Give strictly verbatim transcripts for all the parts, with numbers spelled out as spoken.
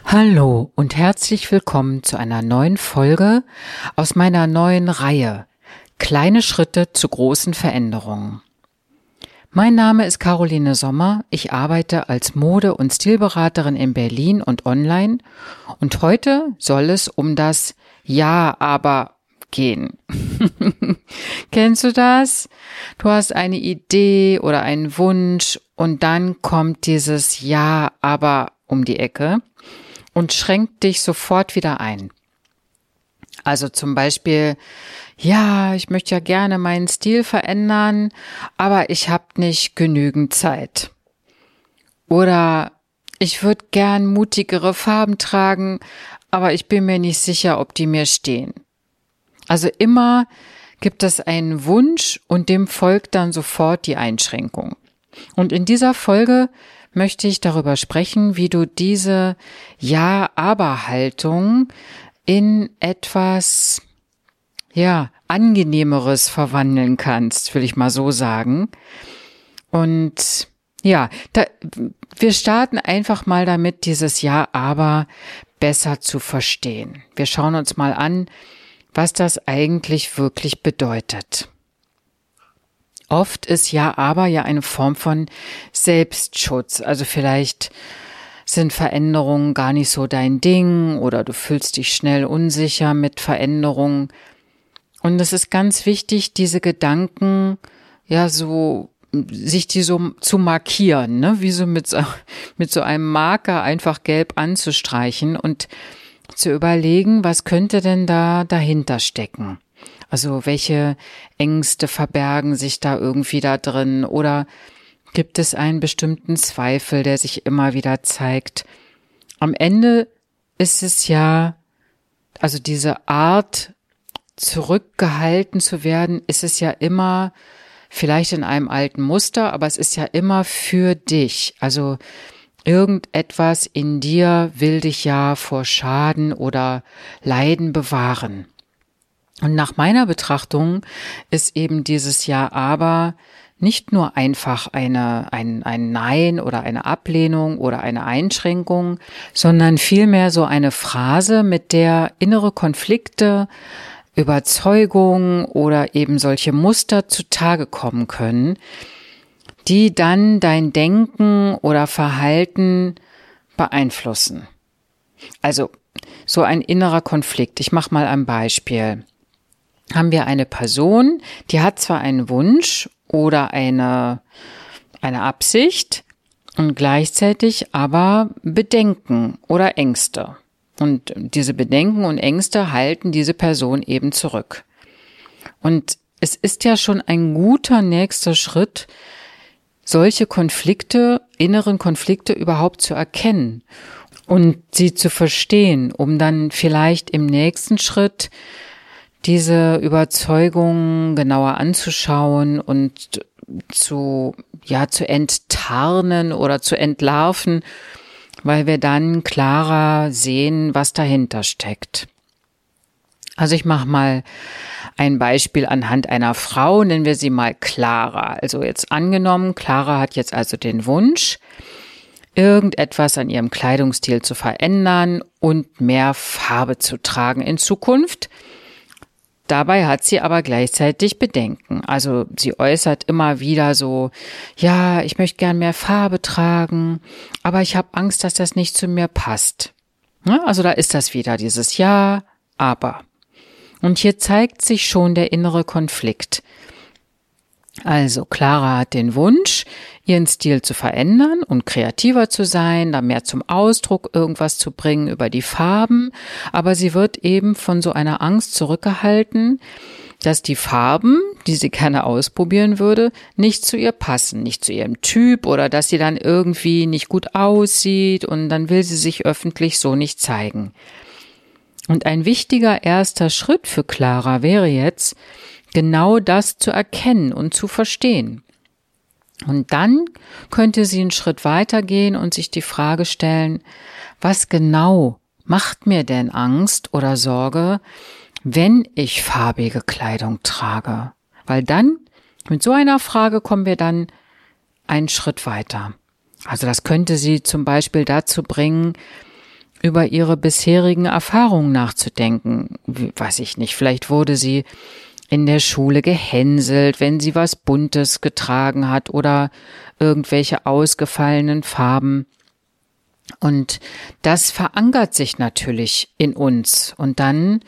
Hallo und herzlich willkommen zu einer neuen Folge aus meiner neuen Reihe Kleine Schritte zu großen Veränderungen. Mein Name ist Caroline Sommer, ich arbeite als Mode- und Stilberaterin in Berlin und online und heute soll es um das Ja, aber gehen. Kennst du das? Du hast eine Idee oder einen Wunsch und dann kommt dieses Ja, aber um die Ecke und schränkt dich sofort wieder ein. Also zum Beispiel, ja, ich möchte ja gerne meinen Stil verändern, aber ich habe nicht genügend Zeit. Oder ich würde gern mutigere Farben tragen, aber ich bin mir nicht sicher, ob die mir stehen. Also immer gibt es einen Wunsch und dem folgt dann sofort die Einschränkung. Und in dieser Folge möchte ich darüber sprechen, wie du diese Ja-Aber-Haltung in etwas, ja, Angenehmeres verwandeln kannst, will ich mal so sagen. Und ja, da, wir starten einfach mal damit, dieses Ja-Aber besser zu verstehen. Wir schauen uns mal an, was das eigentlich wirklich bedeutet. Oft ist Ja, aber ja eine Form von Selbstschutz. Also vielleicht sind Veränderungen gar nicht so dein Ding oder du fühlst dich schnell unsicher mit Veränderungen. Und es ist ganz wichtig, diese Gedanken, ja, so, sich die so zu markieren, ne, wie so mit so, mit so einem Marker einfach gelb anzustreichen und zu überlegen, was könnte denn da dahinter stecken? Also welche Ängste verbergen sich da irgendwie da drin oder gibt es einen bestimmten Zweifel, der sich immer wieder zeigt? Am Ende ist es ja, also diese Art, zurückgehalten zu werden, ist es ja immer, vielleicht in einem alten Muster, aber es ist ja immer für dich. Also irgendetwas in dir will dich ja vor Schaden oder Leiden bewahren. Und nach meiner Betrachtung ist eben dieses Ja, aber nicht nur einfach eine, ein, ein Nein oder eine Ablehnung oder eine Einschränkung, sondern vielmehr so eine Phrase, mit der innere Konflikte, Überzeugungen oder eben solche Muster zutage kommen können, die dann dein Denken oder Verhalten beeinflussen. Also so ein innerer Konflikt. Ich mache mal ein Beispiel. Haben wir eine Person, die hat zwar einen Wunsch oder eine, eine Absicht und gleichzeitig aber Bedenken oder Ängste. Und diese Bedenken und Ängste halten diese Person eben zurück. Und es ist ja schon ein guter nächster Schritt, solche Konflikte, inneren Konflikte überhaupt zu erkennen und sie zu verstehen, um dann vielleicht im nächsten Schritt diese Überzeugung genauer anzuschauen und zu, ja, zu enttarnen oder zu entlarven, weil wir dann klarer sehen, was dahinter steckt. Also ich mache mal ein Beispiel anhand einer Frau, nennen wir sie mal Clara. Also jetzt angenommen, Clara hat jetzt also den Wunsch, irgendetwas an ihrem Kleidungsstil zu verändern und mehr Farbe zu tragen in Zukunft. Dabei hat sie aber gleichzeitig Bedenken. Also sie äußert immer wieder so, ja, ich möchte gern mehr Farbe tragen, aber ich habe Angst, dass das nicht zu mir passt. Ja, also da ist das wieder, dieses Ja, aber. Und hier zeigt sich schon der innere Konflikt. Also Clara hat den Wunsch, ihren Stil zu verändern und kreativer zu sein, da mehr zum Ausdruck irgendwas zu bringen über die Farben, aber sie wird eben von so einer Angst zurückgehalten, dass die Farben, die sie gerne ausprobieren würde, nicht zu ihr passen, nicht zu ihrem Typ oder dass sie dann irgendwie nicht gut aussieht und dann will sie sich öffentlich so nicht zeigen. Und ein wichtiger erster Schritt für Clara wäre jetzt, genau das zu erkennen und zu verstehen. Und dann könnte sie einen Schritt weiter gehen und sich die Frage stellen, was genau macht mir denn Angst oder Sorge, wenn ich farbige Kleidung trage? Weil dann, mit so einer Frage kommen wir dann einen Schritt weiter. Also das könnte sie zum Beispiel dazu bringen, über ihre bisherigen Erfahrungen nachzudenken. Wie, weiß ich nicht, vielleicht wurde sie in der Schule gehänselt, wenn sie was Buntes getragen hat oder irgendwelche ausgefallenen Farben. Und das verankert sich natürlich in uns. Und dann,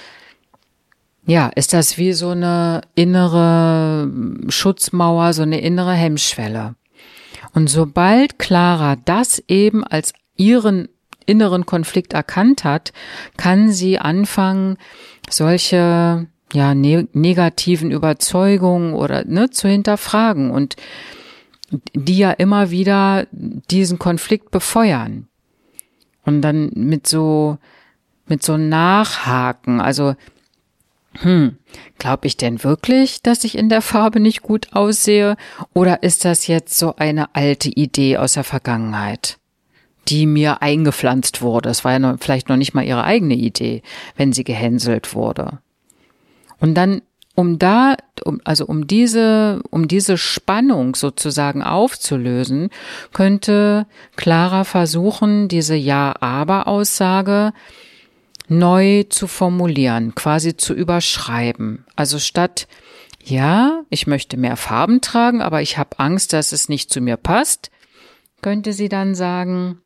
ja, ist das wie so eine innere Schutzmauer, so eine innere Hemmschwelle. Und sobald Clara das eben als ihren inneren Konflikt erkannt hat, kann sie anfangen, solche ja ne- negativen Überzeugungen oder ne zu hinterfragen und die ja immer wieder diesen Konflikt befeuern. Und dann mit so mit so Nachhaken, also hm, glaube ich denn wirklich, dass ich in der Farbe nicht gut aussehe, oder ist das jetzt so eine alte Idee aus der Vergangenheit, die mir eingepflanzt wurde? Es war ja noch, vielleicht noch nicht mal ihre eigene Idee, wenn sie gehänselt wurde. Und dann, um da, um, also um diese, um diese Spannung sozusagen aufzulösen, könnte Clara versuchen, diese Ja-Aber-Aussage neu zu formulieren, quasi zu überschreiben. Also statt, ja, ich möchte mehr Farben tragen, aber ich habe Angst, dass es nicht zu mir passt, könnte sie dann sagen,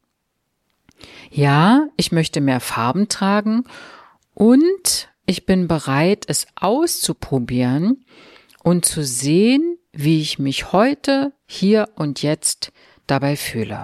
ja, ich möchte mehr Farben tragen und ich bin bereit, es auszuprobieren und zu sehen, wie ich mich heute, hier und jetzt dabei fühle.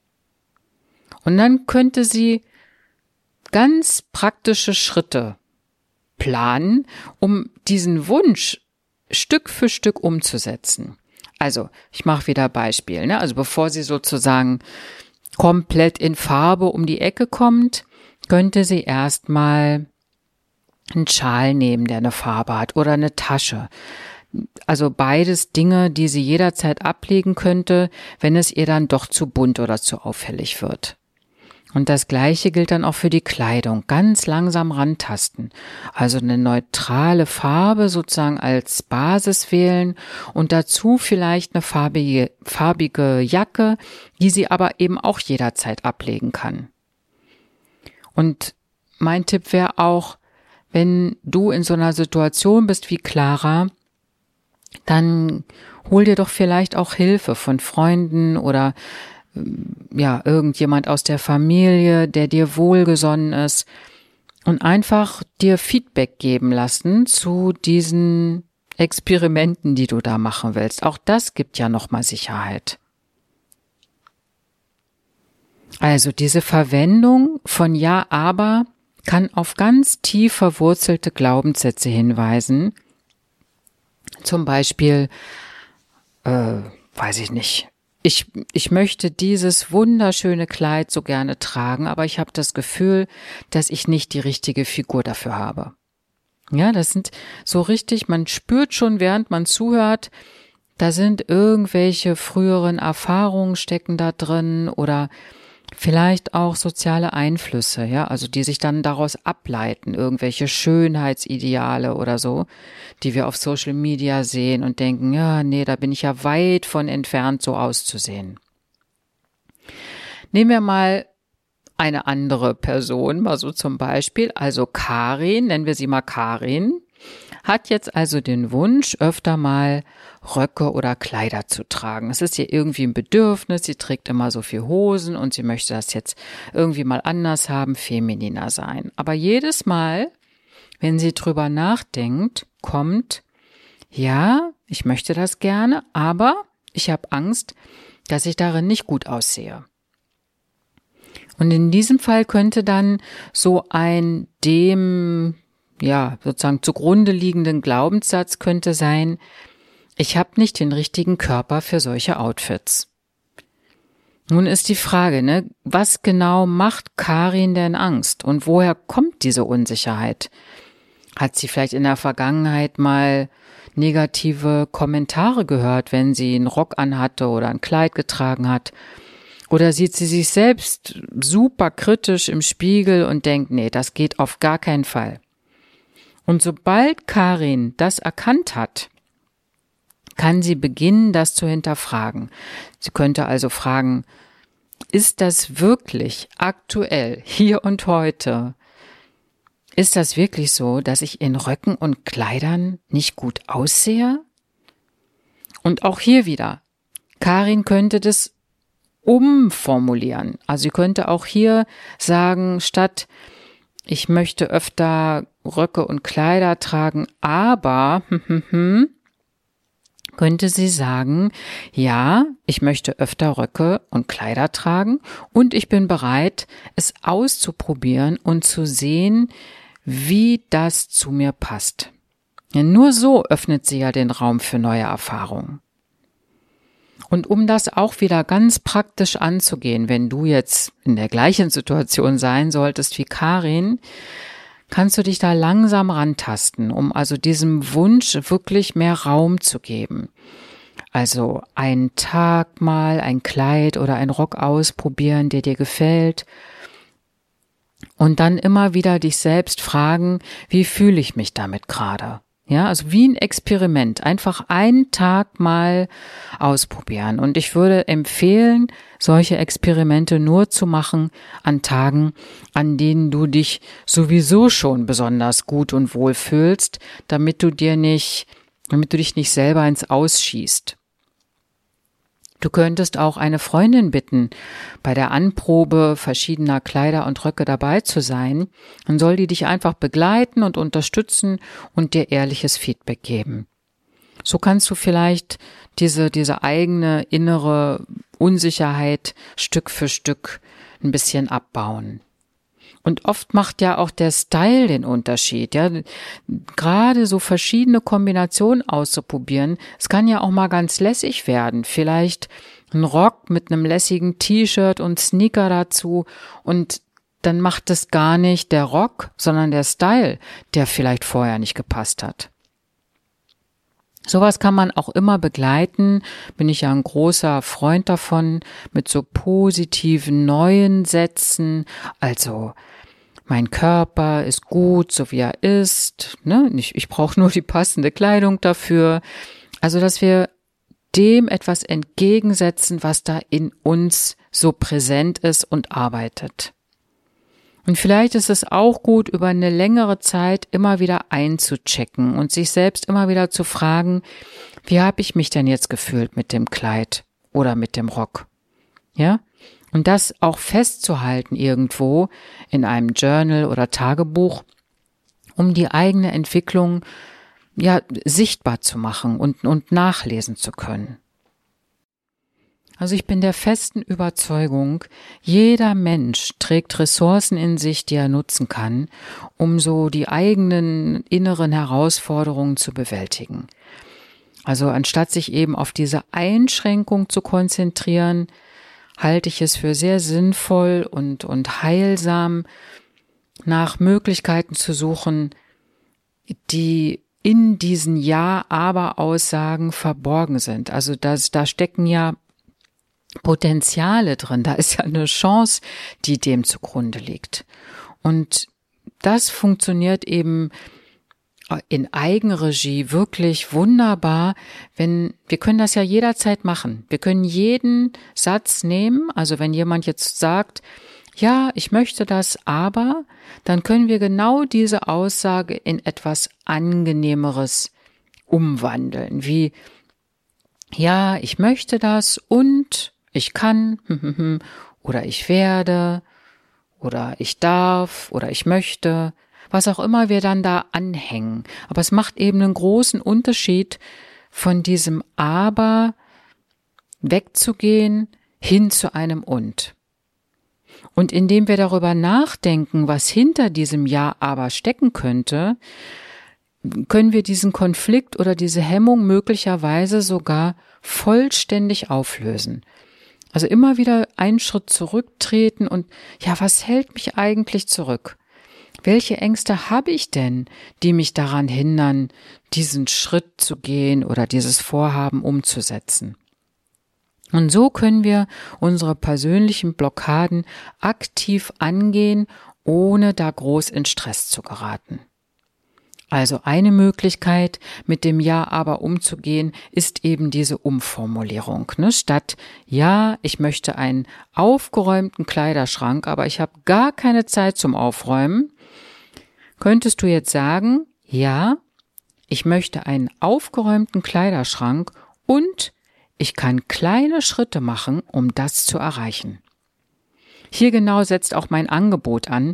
Und dann könnte sie ganz praktische Schritte planen, um diesen Wunsch Stück für Stück umzusetzen. Also, ich mache wieder Beispiel, ne? Also bevor sie sozusagen komplett in Farbe um die Ecke kommt, könnte sie erstmal einen Schal nehmen, der eine Farbe hat, oder eine Tasche. Also beides Dinge, die sie jederzeit ablegen könnte, wenn es ihr dann doch zu bunt oder zu auffällig wird. Und das Gleiche gilt dann auch für die Kleidung. Ganz langsam rantasten. Also eine neutrale Farbe sozusagen als Basis wählen und dazu vielleicht eine farbige, farbige Jacke, die sie aber eben auch jederzeit ablegen kann. Und mein Tipp wäre auch, wenn du in so einer Situation bist wie Clara, dann hol dir doch vielleicht auch Hilfe von Freunden oder ja, irgendjemand aus der Familie, der dir wohlgesonnen ist, und einfach dir Feedback geben lassen zu diesen Experimenten, die du da machen willst. Auch das gibt ja nochmal Sicherheit. Also diese Verwendung von Ja, aber kann auf ganz tief verwurzelte Glaubenssätze hinweisen. Zum Beispiel, äh, weiß ich nicht, Ich, ich möchte dieses wunderschöne Kleid so gerne tragen, aber ich habe das Gefühl, dass ich nicht die richtige Figur dafür habe. Ja, das sind so richtig, man spürt schon, während man zuhört, da sind irgendwelche früheren Erfahrungen stecken da drin oder vielleicht auch soziale Einflüsse, ja, also die sich dann daraus ableiten, irgendwelche Schönheitsideale oder so, die wir auf Social Media sehen und denken, ja, nee, da bin ich ja weit von entfernt, so auszusehen. Nehmen wir mal eine andere Person, mal so zum Beispiel, also Karin, nennen wir sie mal Karin, hat jetzt also den Wunsch, öfter mal Röcke oder Kleider zu tragen. Es ist ihr irgendwie ein Bedürfnis, sie trägt immer so viel Hosen und sie möchte das jetzt irgendwie mal anders haben, femininer sein. Aber jedes Mal, wenn sie drüber nachdenkt, kommt, ja, ich möchte das gerne, aber ich habe Angst, dass ich darin nicht gut aussehe. Und in diesem Fall könnte dann so ein dem ja, sozusagen zugrunde liegenden Glaubenssatz könnte sein, ich habe nicht den richtigen Körper für solche Outfits. Nun ist die Frage, ne, was genau macht Karin denn Angst und woher kommt diese Unsicherheit? Hat sie vielleicht in der Vergangenheit mal negative Kommentare gehört, wenn sie einen Rock anhatte oder ein Kleid getragen hat? Oder sieht sie sich selbst super kritisch im Spiegel und denkt, nee, das geht auf gar keinen Fall. Und sobald Karin das erkannt hat, kann sie beginnen, das zu hinterfragen. Sie könnte also fragen, ist das wirklich aktuell, hier und heute? Ist das wirklich so, dass ich in Röcken und Kleidern nicht gut aussehe? Und auch hier wieder, Karin könnte das umformulieren. Also sie könnte auch hier sagen, statt ich möchte öfter Röcke und Kleider tragen, aber hm, hm, hm, könnte sie sagen, ja, ich möchte öfter Röcke und Kleider tragen und ich bin bereit, es auszuprobieren und zu sehen, wie das zu mir passt. Ja, nur so öffnet sie ja den Raum für neue Erfahrungen. Und um das auch wieder ganz praktisch anzugehen, wenn du jetzt in der gleichen Situation sein solltest wie Karin, kannst du dich da langsam rantasten, um also diesem Wunsch wirklich mehr Raum zu geben. Also einen Tag mal ein Kleid oder ein Rock ausprobieren, der dir gefällt. Und dann immer wieder dich selbst fragen, wie fühle ich mich damit gerade? Ja, also wie ein Experiment. Einfach einen Tag mal ausprobieren. Und ich würde empfehlen, solche Experimente nur zu machen an Tagen, an denen du dich sowieso schon besonders gut und wohl fühlst, damit du dir nicht, damit du dich nicht selber ins Aus schießt. Du könntest auch eine Freundin bitten, bei der Anprobe verschiedener Kleider und Röcke dabei zu sein. Dann soll die dich einfach begleiten und unterstützen und dir ehrliches Feedback geben. So kannst du vielleicht diese, diese eigene innere Unsicherheit Stück für Stück ein bisschen abbauen. Und oft macht ja auch der Style den Unterschied, ja. Gerade so verschiedene Kombinationen auszuprobieren, es kann ja auch mal ganz lässig werden. Vielleicht ein Rock mit einem lässigen T-Shirt und Sneaker dazu und dann macht es gar nicht der Rock, sondern der Style, der vielleicht vorher nicht gepasst hat. Sowas kann man auch immer begleiten, bin ich ja ein großer Freund davon, mit so positiven neuen Sätzen, also mein Körper ist gut, so wie er ist, ne? Ich, ich brauche nur die passende Kleidung dafür. Also, dass wir dem etwas entgegensetzen, was da in uns so präsent ist und arbeitet. Und vielleicht ist es auch gut, über eine längere Zeit immer wieder einzuchecken und sich selbst immer wieder zu fragen, wie habe ich mich denn jetzt gefühlt mit dem Kleid oder mit dem Rock? Ja? Und das auch festzuhalten irgendwo in einem Journal oder Tagebuch, um die eigene Entwicklung ja sichtbar zu machen und, und nachlesen zu können. Also ich bin der festen Überzeugung, jeder Mensch trägt Ressourcen in sich, die er nutzen kann, um so die eigenen inneren Herausforderungen zu bewältigen. Also anstatt sich eben auf diese Einschränkung zu konzentrieren, halte ich es für sehr sinnvoll und, und heilsam, nach Möglichkeiten zu suchen, die in diesen Ja-Aber-Aussagen verborgen sind. Also das, da stecken ja Potenziale drin, da ist ja eine Chance, die dem zugrunde liegt. Und das funktioniert eben in Eigenregie wirklich wunderbar, wenn, wir können das ja jederzeit machen. Wir können jeden Satz nehmen, also wenn jemand jetzt sagt, ja, ich möchte das, aber, dann können wir genau diese Aussage in etwas Angenehmeres umwandeln, wie, ja, ich möchte das und ich kann, oder ich werde, oder ich darf, oder ich möchte, was auch immer wir dann da anhängen. Aber es macht eben einen großen Unterschied, von diesem Aber wegzugehen hin zu einem Und. Und indem wir darüber nachdenken, was hinter diesem Ja, aber stecken könnte, können wir diesen Konflikt oder diese Hemmung möglicherweise sogar vollständig auflösen. Also immer wieder einen Schritt zurücktreten und, ja, was hält mich eigentlich zurück? Welche Ängste habe ich denn, die mich daran hindern, diesen Schritt zu gehen oder dieses Vorhaben umzusetzen? Und so können wir unsere persönlichen Blockaden aktiv angehen, ohne da groß in Stress zu geraten. Also eine Möglichkeit, mit dem Ja, aber umzugehen, ist eben diese Umformulierung. Ne? Statt ja, ich möchte einen aufgeräumten Kleiderschrank, aber ich habe gar keine Zeit zum Aufräumen, könntest du jetzt sagen, ja, ich möchte einen aufgeräumten Kleiderschrank und ich kann kleine Schritte machen, um das zu erreichen. Hier genau setzt auch mein Angebot an.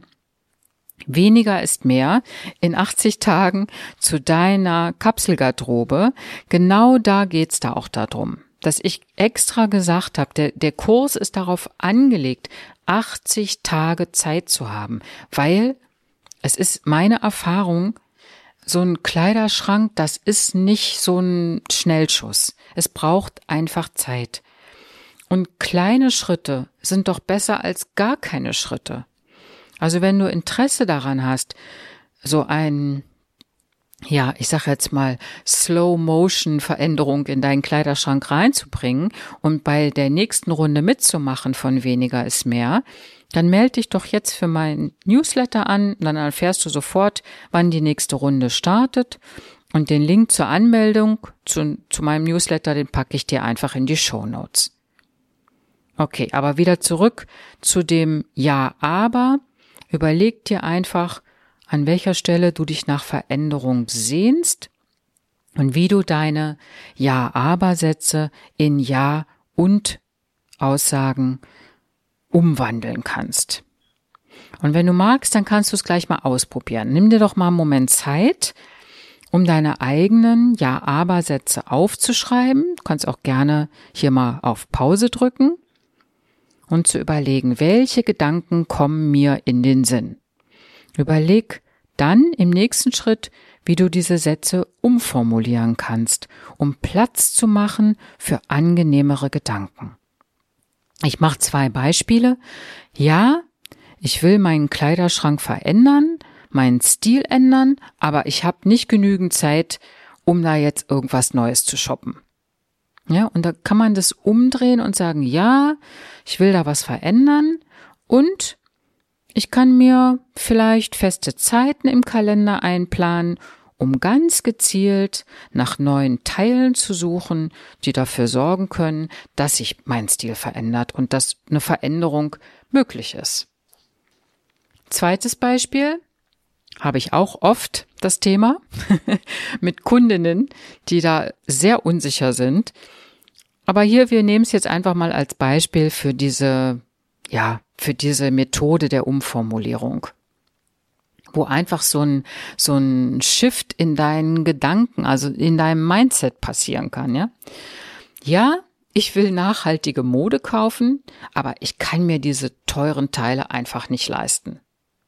Weniger ist mehr in achtzig Tagen zu deiner Kapselgarderobe. Genau da geht's da auch darum, dass ich extra gesagt habe, der, der Kurs ist darauf angelegt, achtzig Tage Zeit zu haben, weil es ist meine Erfahrung, so ein Kleiderschrank, das ist nicht so ein Schnellschuss. Es braucht einfach Zeit. Und kleine Schritte sind doch besser als gar keine Schritte. Also wenn du Interesse daran hast, so ein, ja, ich sag jetzt mal, Slow-Motion-Veränderung in deinen Kleiderschrank reinzubringen und bei der nächsten Runde mitzumachen von weniger ist mehr, dann melde dich doch jetzt für meinen Newsletter an, dann erfährst du sofort, wann die nächste Runde startet und den Link zur Anmeldung zu, zu meinem Newsletter, den packe ich dir einfach in die Shownotes. Okay, aber wieder zurück zu dem Ja, aber. Überleg dir einfach, an welcher Stelle du dich nach Veränderung sehnst und wie du deine Ja-Aber-Sätze in Ja- und Aussagen umwandeln kannst. Und wenn du magst, dann kannst du es gleich mal ausprobieren. Nimm dir doch mal einen Moment Zeit, um deine eigenen Ja-Aber-Sätze aufzuschreiben. Du kannst auch gerne hier mal auf Pause drücken und zu überlegen, welche Gedanken kommen mir in den Sinn. Überleg dann im nächsten Schritt, wie du diese Sätze umformulieren kannst, um Platz zu machen für angenehmere Gedanken. Ich mache zwei Beispiele. Ja, ich will meinen Kleiderschrank verändern, meinen Stil ändern, aber ich habe nicht genügend Zeit, um da jetzt irgendwas Neues zu shoppen. Ja, und da kann man das umdrehen und sagen, ja, ich will da was verändern und ich kann mir vielleicht feste Zeiten im Kalender einplanen, um ganz gezielt nach neuen Teilen zu suchen, die dafür sorgen können, dass sich mein Stil verändert und dass eine Veränderung möglich ist. Zweites Beispiel habe ich auch oft das Thema mit Kundinnen, die da sehr unsicher sind. Aber hier, wir nehmen es jetzt einfach mal als Beispiel für diese, ja, für diese Methode der Umformulierung, wo einfach so ein, so ein Shift in deinen Gedanken, also in deinem Mindset passieren kann, ja. Ja, ich will nachhaltige Mode kaufen, aber ich kann mir diese teuren Teile einfach nicht leisten.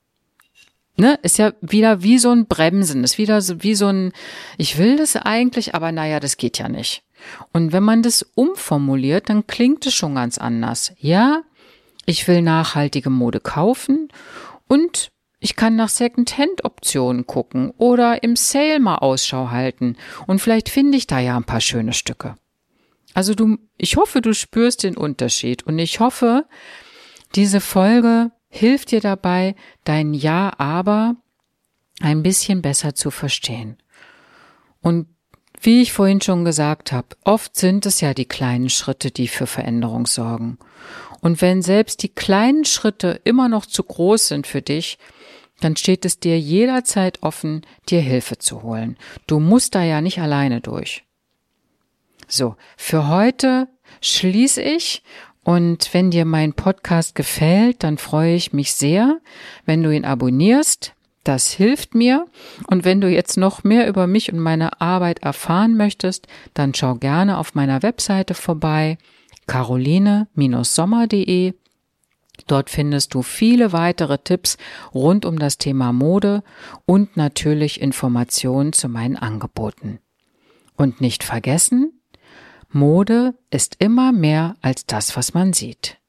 Ne, ist ja wieder wie so ein Bremsen, ist wieder so wie so ein, ich will das eigentlich, aber naja, das geht ja nicht. Und wenn man das umformuliert, dann klingt es schon ganz anders. Ja, ich will nachhaltige Mode kaufen und ich kann nach Second-Hand-Optionen gucken oder im Sale mal Ausschau halten und vielleicht finde ich da ja ein paar schöne Stücke. Also du, ich hoffe, du spürst den Unterschied und ich hoffe, diese Folge hilft dir dabei, dein Ja, aber ein bisschen besser zu verstehen. Und wie ich vorhin schon gesagt habe, oft sind es ja die kleinen Schritte, die für Veränderung sorgen. Und wenn selbst die kleinen Schritte immer noch zu groß sind für dich, dann steht es dir jederzeit offen, dir Hilfe zu holen. Du musst da ja nicht alleine durch. So, für heute schließe ich. Und wenn dir mein Podcast gefällt, dann freue ich mich sehr, wenn du ihn abonnierst. Das hilft mir. Und wenn du jetzt noch mehr über mich und meine Arbeit erfahren möchtest, dann schau gerne auf meiner Webseite vorbei, caroline Bindestrich sommer Punkt de. Dort findest du viele weitere Tipps rund um das Thema Mode und natürlich Informationen zu meinen Angeboten. Und nicht vergessen, Mode ist immer mehr als das, was man sieht.